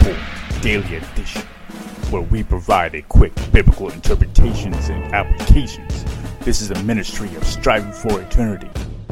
Gospel Daily Edition, where we provide a quick biblical interpretations and applications. This is a ministry of Striving for Eternity.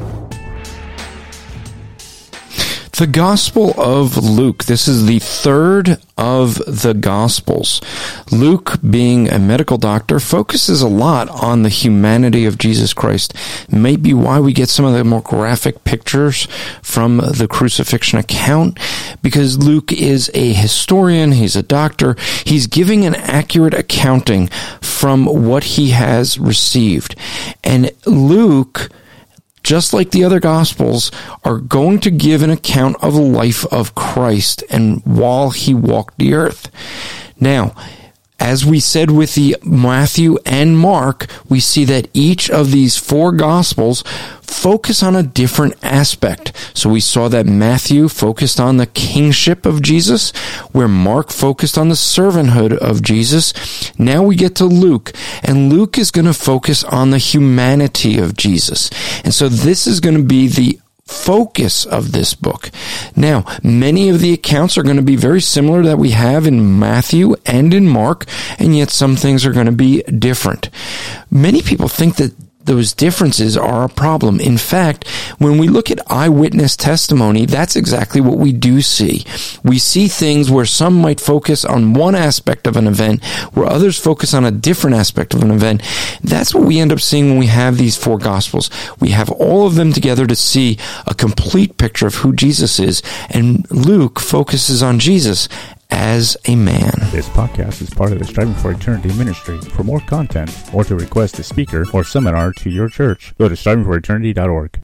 The Gospel of Luke. This is the third of the Gospels. Luke, being a medical doctor, focuses a lot on the humanity of Jesus Christ. Might be why we get some of the more graphic pictures from the crucifixion account, because Luke is a historian, he's a doctor, he's giving an accurate accounting from what he has received. And Luke, just like the other Gospels, are going to give an account of the life of Christ and while he walked the earth. Now, as we said with the Matthew and Mark, we see that each of these four Gospels focus on a different aspect. So we saw that Matthew focused on the kingship of Jesus, where Mark focused on the servanthood of Jesus. Now we get to Luke, and Luke is going to focus on the humanity of Jesus. And so this is going to be the focus of this book. Now, many of the accounts are going to be very similar that we have in Matthew and in Mark, and yet some things are going to be different. Many people think that those differences are a problem. In fact, when we look at eyewitness testimony, that's exactly what we do see. We see things where some might focus on one aspect of an event, where others focus on a different aspect of an event. That's what we end up seeing when we have these four Gospels. We have all of them together to see a complete picture of who Jesus is, and Luke focuses on Jesus as a man. This podcast is part of the Striving for Eternity ministry. For more content, or to request a speaker or seminar to your church, go to strivingforeternity.org.